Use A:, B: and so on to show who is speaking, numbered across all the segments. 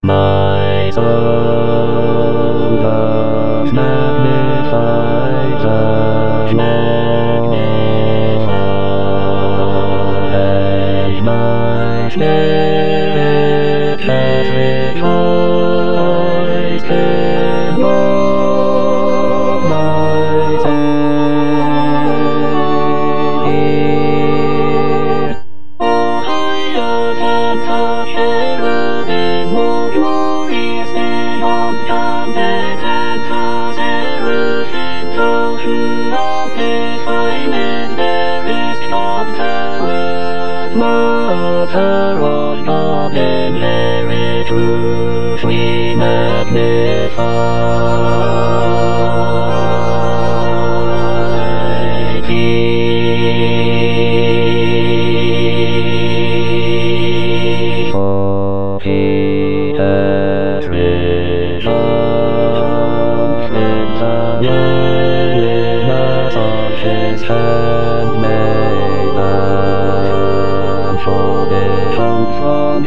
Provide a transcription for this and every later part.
A: My soul does magnify the Lord, and my spirit has rejoiced in God my Saviour. Oh, higher than the cherubim, more glorious beyond counted than the seraphim, those who magnify and there is not the word. Mother of God, in very truth we magnify thee. For he has rejoiced in the lowliness of his handmaiden, for they come from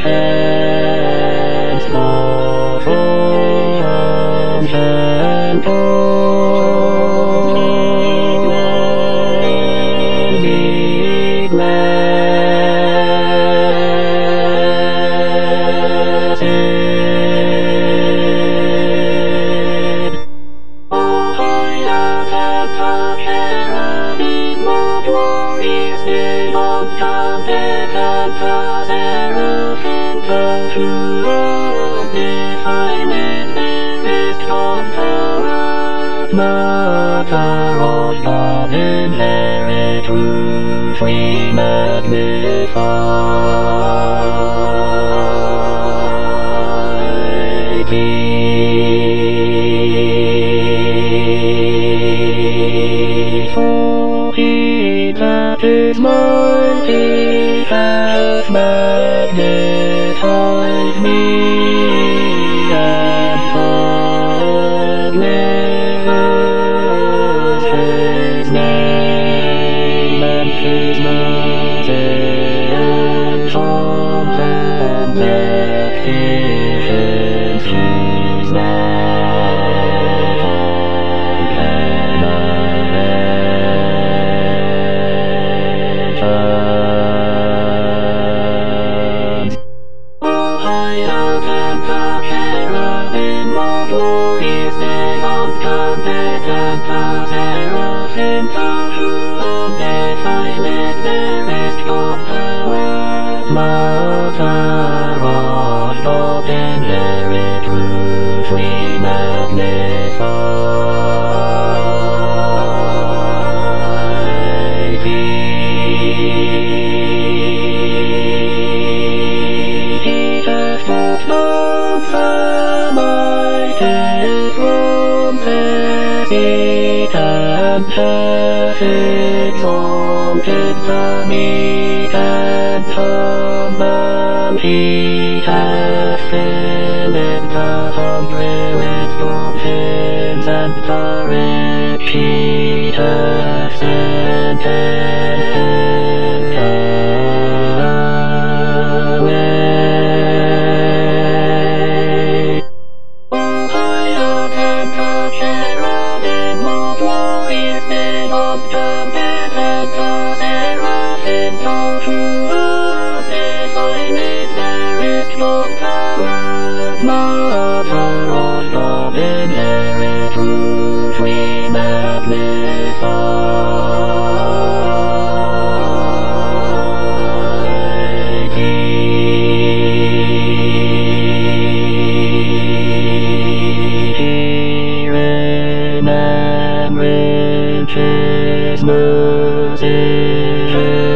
A: henceforth thrones and all be blessed. Oh, higher than the cherubim, more glorious beyond counted than the seraphim, those who magnify when there is not the word. Mother of God, in very truth we magnify thee. For he that is mighty hath magnified me, and delivers his name, and his mercy is on them that fear him, whose love all generations. Oh, higher than the cherubim, more glorious beyond counted than the seraphim, those who magnify when there is not the word. Mother of God, in very truth we magnify thee. He has brought down the mighty from their seat, and hath exalted the meek and humble. He hath filled the hungry with good things, and the rich he hath sent away. Oh, higher than the cherubim, more glorious beyond counted than the seraphim, those who magnify when there is not the word. Mother of God, in very truth we magnify thee. Herein enriches Moses,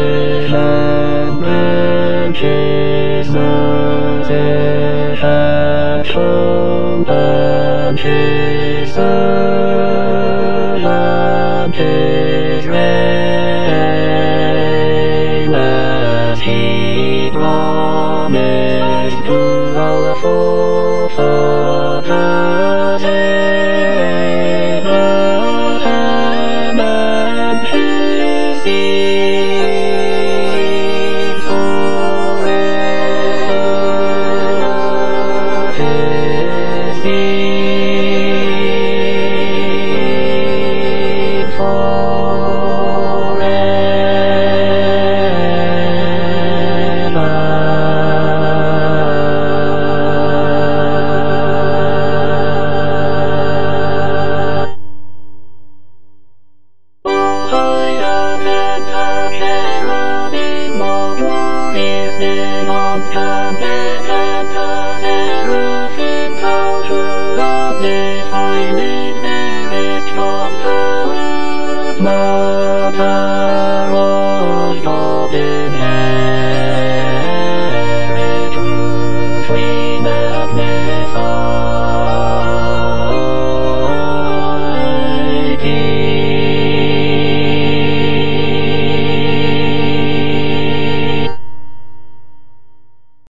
A: enriches Moses, and shown his servant Israel, as he promised to our forefathers Abraham and his seed forever. sing forever. Seraphim,